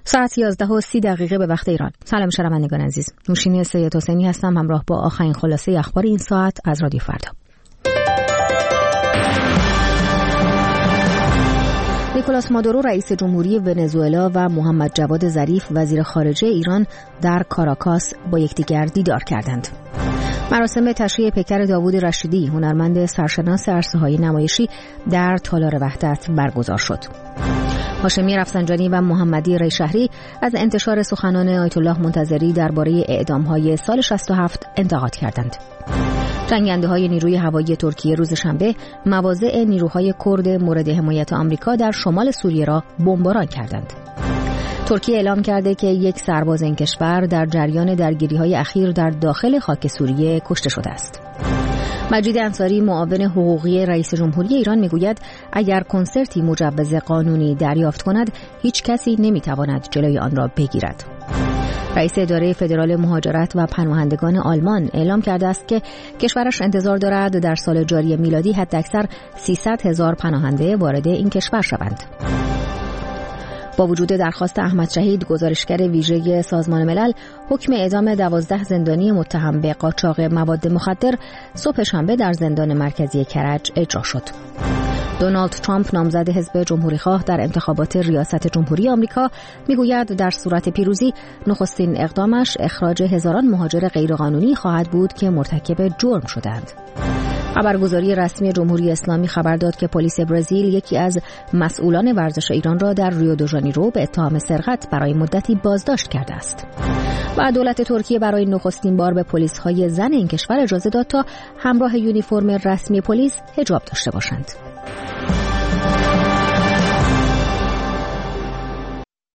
ساعت 11:30 به وقت ایران. سلام شنوندگان عزیز. نوشین سید حسینی هستم همراه با آخرین خلاصه اخبار این ساعت از رادیو فردا. نیکولاس مادورو رئیس جمهوری ونزوئلا و محمد جواد ظریف وزیر خارجه ایران در کاراکاس با یکدیگر دیدار کردند. مراسم تشییع پیکر داوود رشیدی هنرمند سرشناس عرصه‌های نمایشی در تالار وحدت برگزار شد. هاشمی رفسنجانی و محمدی ریشهری از انتشار سخنان آیت الله منتظری درباره اعدام‌های سال 67 انتقاد کردند. جنگنده‌های نیروی هوایی ترکیه روز شنبه مواضع نیروهای کرد مورد حمایت آمریکا در شمال سوریه را بمباران کردند. ترکیه اعلام کرده که یک سرباز این کشور در جریان درگیری‌های اخیر در داخل خاک سوریه کشته شده است. مجید انصاری معاون حقوقی رئیس جمهوری ایران میگوید اگر کنسرتی مجوز قانونی دریافت کند هیچ کسی نمیتواند جلوی آن را بگیرد. رئیس اداره فدرال مهاجرت و پناهندگان آلمان اعلام کرده است که کشورش انتظار دارد در سال جاری میلادی حداکثر 300,000 پناهنده وارد این کشور شوند. با وجود درخواست احمد شهید، گزارشگر ویژه سازمان ملل حکم اعدام 12 زندانی متهم به قاچاق مواد مخدر صبح شنبه در زندان مرکزی کرج اجرا شد. دونالد ترامپ نامزد حزب جمهوری‌خواه در انتخابات ریاست جمهوری آمریکا میگوید در صورت پیروزی نخستین اقدامش اخراج هزاران مهاجر غیرقانونی خواهد بود که مرتکب جرم شدند. خبرگزاری رسمی جمهوری اسلامی خبر داد که پلیس برزیل یکی از مسئولان ورزش ایران را در ریو دو ژانیرو به اتهام سرقت برای مدتی بازداشت کرده است. و دولت ترکیه برای نخستین بار به پلیس‌های زن این کشور اجازه داد تا همراه یونیفرم رسمی پلیس حجاب داشته باشند.